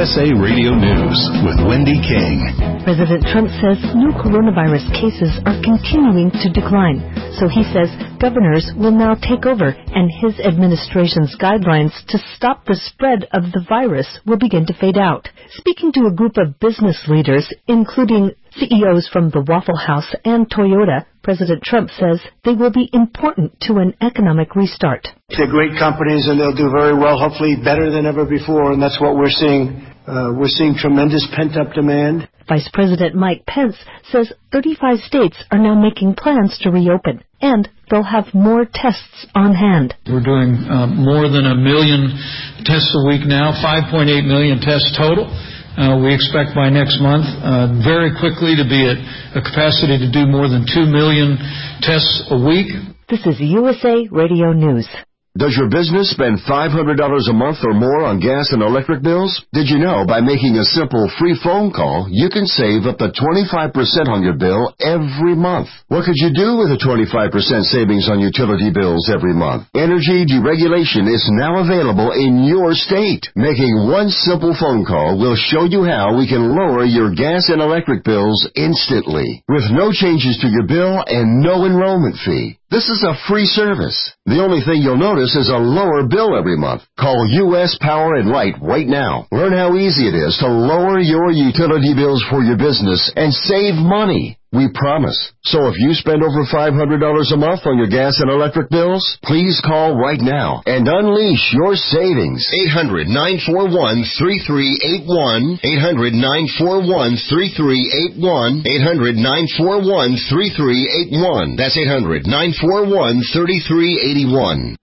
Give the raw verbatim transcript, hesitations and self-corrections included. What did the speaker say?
S A Radio News with Wendy King. President Trump says new coronavirus cases are continuing to decline. So he says governors will now take over, and his administration's guidelines to stop the spread of the virus will begin to fade out. Speaking to a group of business leaders, including C E Os from the Waffle House and Toyota, President Trump says they will be important to an economic restart. They're great companies, and they'll do very well, hopefully better than ever before, and that's what we're seeing. Uh, we're seeing tremendous pent-up demand. Vice President Mike Pence says thirty-five states are now making plans to reopen, and they'll have more tests on hand. We're doing uh, more than a million tests a week now, five point eight million tests total. Uh, we expect by next month uh, very quickly to be at a capacity to do more than two million tests a week. This is U S A Radio News. Does your business spend five hundred dollars a month or more on gas and electric bills? Did you know by making a simple free phone call, you can save up to twenty-five percent on your bill every month? What could you do with a twenty-five percent savings on utility bills every month? Energy deregulation is now available in your state. Making one simple phone call will show you how we can lower your gas and electric bills instantly, with no changes to your bill and no enrollment fee. This is a free service. The only thing you'll notice is a lower bill every month. Call U S Power and Light right now. Learn how easy it is to lower your utility bills for your business and save money. We promise. So if you spend over five hundred dollars a month on your gas and electric bills, please call right now and unleash your savings. eight hundred, nine four one, three three eight one. eight hundred, nine four one, three three eight one. eight hundred, nine four one, three three eight one. That's eight hundred, nine four one, three three eight one.